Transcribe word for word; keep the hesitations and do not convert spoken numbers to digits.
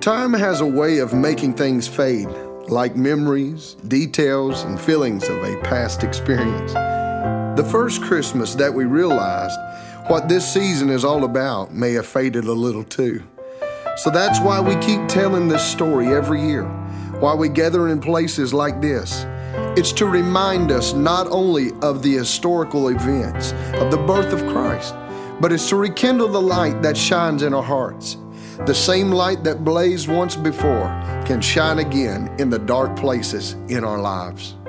Time has a way of making things fade, like memories, details, and feelings of a past experience. The first Christmas that we realized what this season is all about may have faded a little too. So that's why we keep telling this story every year, why we gather in places like this. It's to remind us not only of the historical events of the birth of Christ, but it's to rekindle the light that shines in our hearts. The same light that blazed once before can shine again in the dark places in our lives.